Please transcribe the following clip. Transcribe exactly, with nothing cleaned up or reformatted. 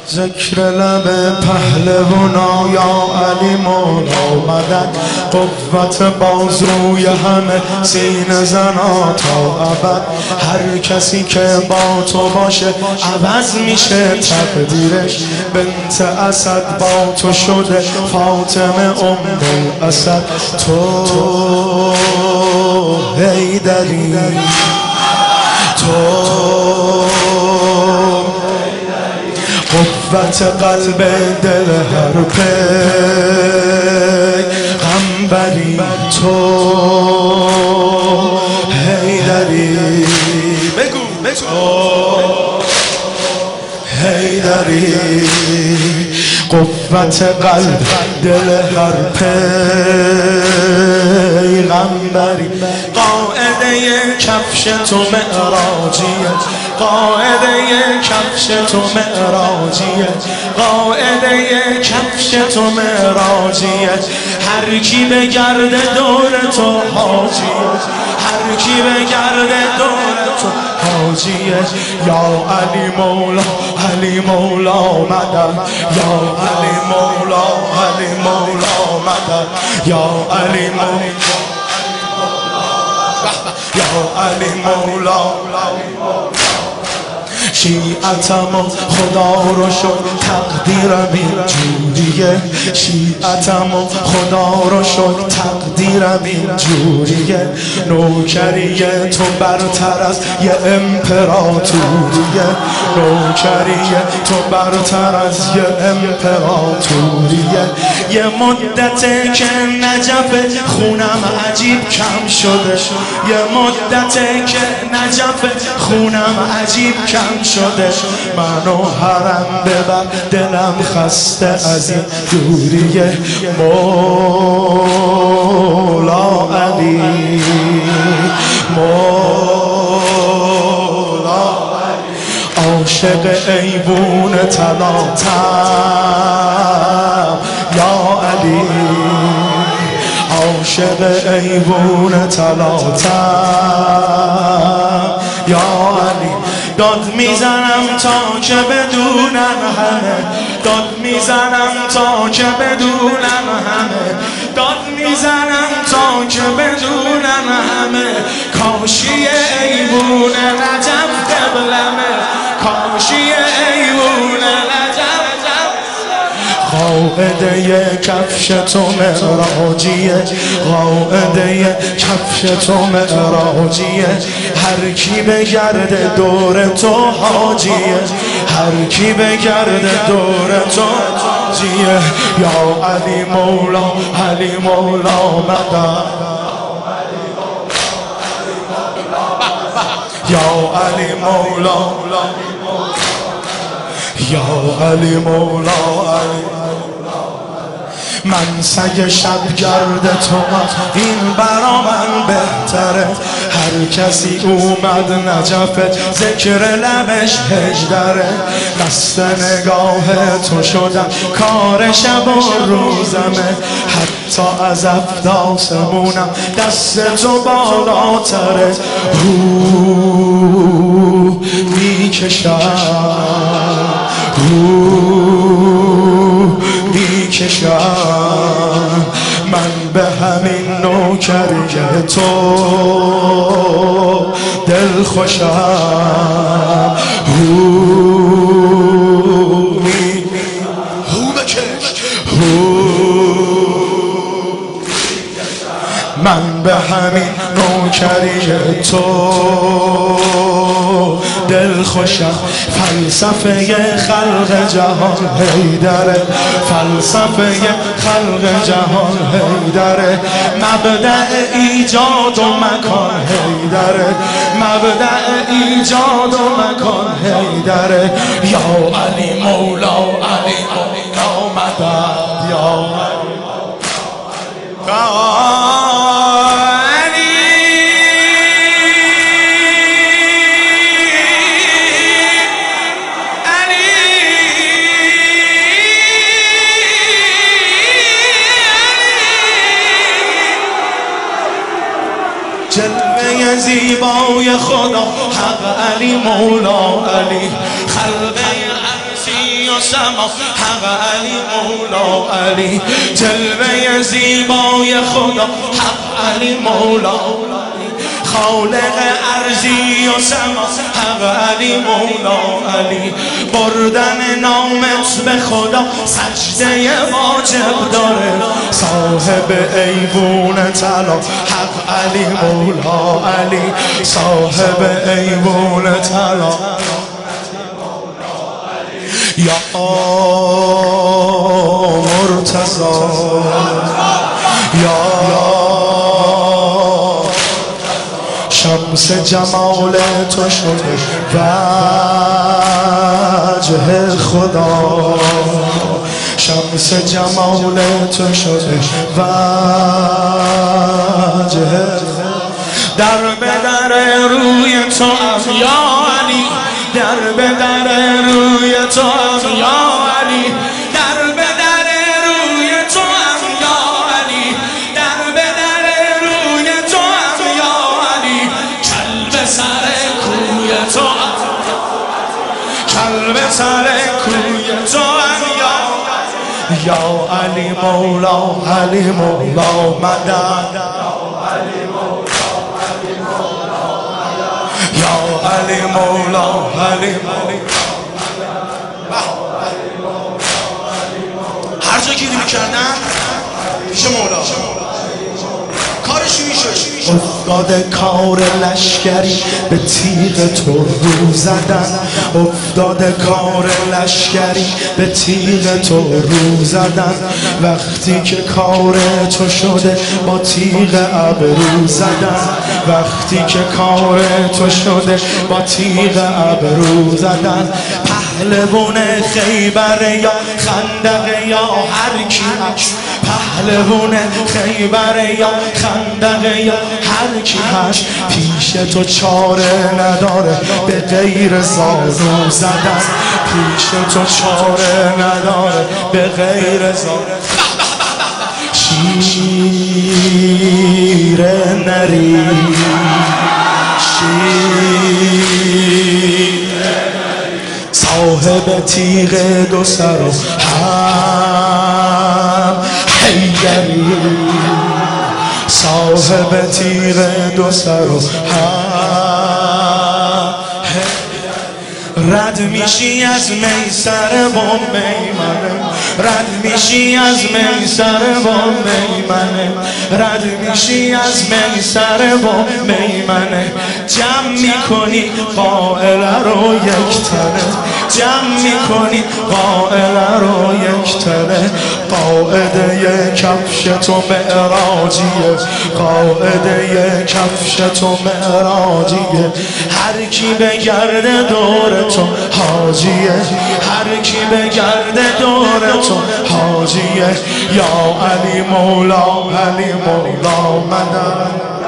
ذکر لب پهلوانا یا علی مولا مدد، قوت بازوی همه سینه زنا تا ابد. هر کسی که با تو باشه عوض میشه تقدیرش، بنت اسد با تو شده فاطمه ام الاسد. تو حیدری، تو قوت قلب دل هر پیغمبری، تو حیدری، بگو بگو حیدری، قوت قلب دل هر پیغمبری. قاعده کفش تو معراجیه، قاعده کفش تو معراجیه، قاعده کفش تو معراجیه. هر کی بگرده دور تو حاجیه، هر کی بگرده دور تو حاجیه. یا علی مولا علی مولا مدد، یا علی مولا علی مولا مدد، یا علی مولا یا علی مولا. شیعتم خدا رو شد تقدیرم اینجوریه، شیعتم خدا رو شد تقدیرم اینجوریه. نوکریه تو برتر از یه امپراتوریه، نوکریه تو برتر از یه امپراتوریه. یه مدته که نجف خونم عجیب کم شده، یه مدته که نجف خونم عجیب کم شده. منو حرم ببر دلم خسته از این دوریه. مولا علی، مولا عاشق ایوون طلاتم یا علی، عاشق ایوون طلاتم یا علی. داد میزنم تا که بدونن همه، داد میزنم تا که بدونن همه، داد میزنم تا که بدونن همه. کاشی ایوون رجب قبلمه، کاشی ایوون رجب. قاعده کفش تو معراجیه، قاعده کفش تو معراجیه. هر کی بگرده دور تو حاجیه، هر کی بگرده دور تو حاجیه. یا علی مولا علی مولا مدد، یا علی مولا یا علی مولا علی. من سگ شب گرد تو این برا من بهتره. هر کسی اومد نجفت ذکر لبش هجدره. دست نگاه تو شدم کار شب و روزمه، حتی از افداسمونم دست تو بالاتره. هو میکشم، هو میکشم من به همین نوکری تو دل خوشم. هو می هو بکش، هو من به همین نوکری تو دل خوشم. فلسفه خلق جهان حیدره، فلسفه خلق جهان حیدره. مبدأ ایجاد و مکان حیدره، مبدأ ایجاد و مکان حیدره. یا علی مولا علی مولا مدد، یا علی مولا جلوه زیبای خدا حق علی مولا علی. خلق عرشی و و سما حق علی مولا علی جلوه زیبای خدا حق علی مولا خالق ارضی و سما حق علی مولا علی بردن نامت به خدا سجده واجب داره صاحب ایوون طلا حق علی مولا علی صاحب ایوون طلا یا مرتضی یا شمس جمال تو شده وجه خدا شمس جمال تو شده وجه در به در روی تو یا علی در به در روی تو یا علی در به در روی تو یا علی در به در روی تو یا علی کلب سر کوی تو کلب سر کوی تو یا علی مولا علی مولا مدد یا علی مولا علی هر جا گیری میکردن پیش مولا کارش میشه افتاده کار لشکری به تیغ تو رو زدن افتاده کار لشکری به تیغ تو رو زدن وقتی که کار تو شده با تیغ ابرو زدن وقتی که کار تو شده با تیغ ابرو زدن پهلوان خیبر یا خندق یا هر کی هست پهلوان خیبر یا خندق یا هر کی هست پیش تو چاره نداره به غیر زانو زدن پیش تو چاره نداره به غیر زانو شیر نری شیر صاحب تیغ دو سر و هم حیدری صاحب تیغ دو سر و هم رد میشی از میسر با میمنه رد میشی از میسر با میمنه رد میشی از میسر با میمنه جمع میکنی قائل رو یک تنه جمع میکنی قائل رو یک تنه قاعده کفش تو معراجیه قاعده کفش تو معراجیه هر کی بگرده دور تو حاجیه هر کی بگرده دور تو حاجیه یا علی مولا علی مولا مدد